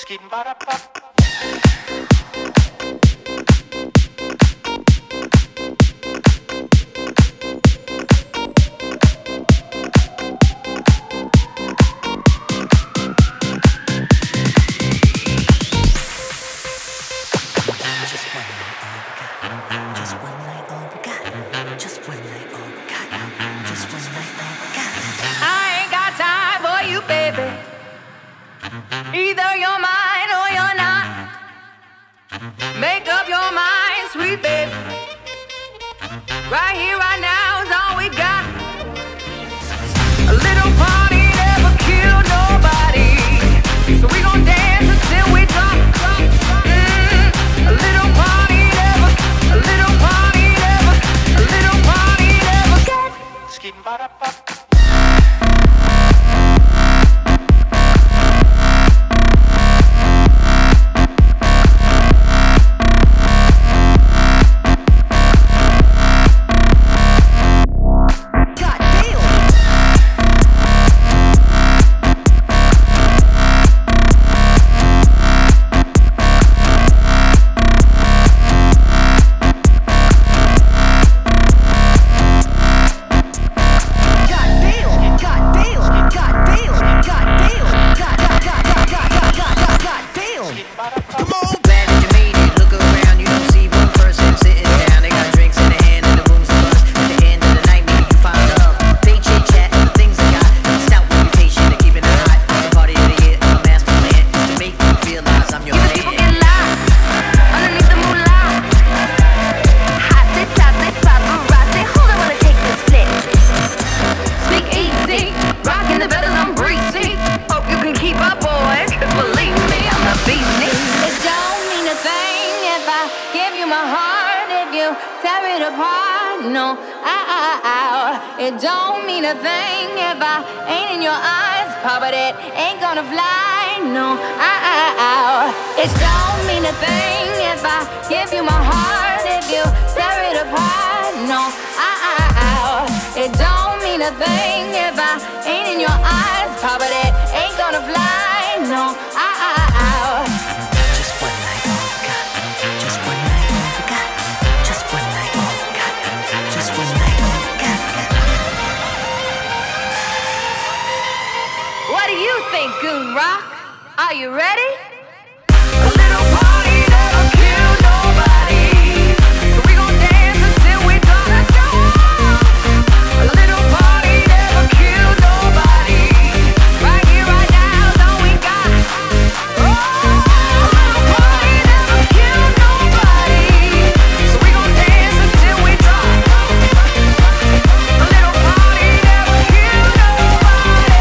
Either you're mine or you're not. Make up your mind, sweet baby. Right here, right now is all we got. A little party never killed nobody, so we gon' dance until we drop. A little party never, a little party never, a little party never get. Skim-ba-da-ba. It don't mean a thing if I ain't in your eyes, Papa, that ain't gonna fly, no, It don't mean a thing if I give you my heart, if you tear it apart, no, It don't mean a thing if I ain't in your eyes, Papa, that ain't gonna fly, no, Just one night, all we got. Just one night, all we got. Just one night, all we got. Just one night, all we got. What do you think, Goon Rock? Are you ready? A little party never killed nobody, so we gon' dance until we drop. Let's go. A little party never killed nobody. Right here, right now is all we got. Oh, a little party never killed nobody, so we gon' dance until we drop. A little party never killed nobody.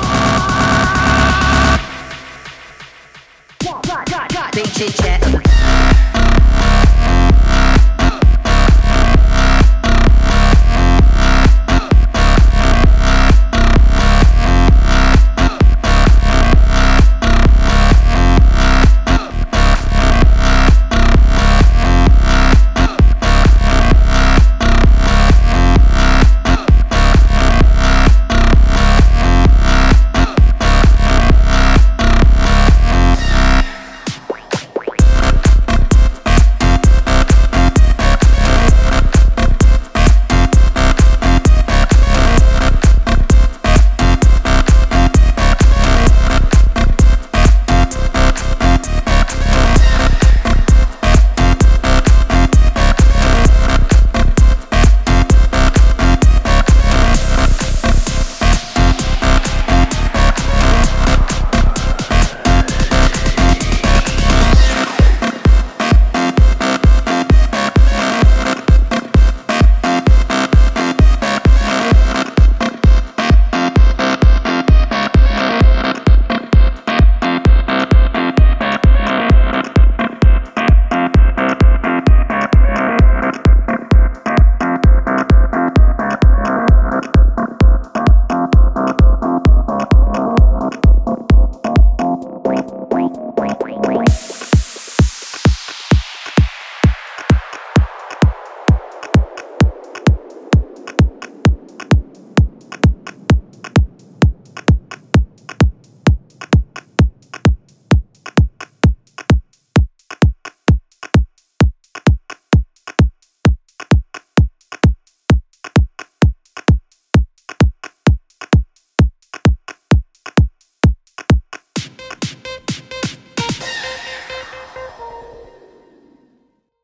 Big chit chat.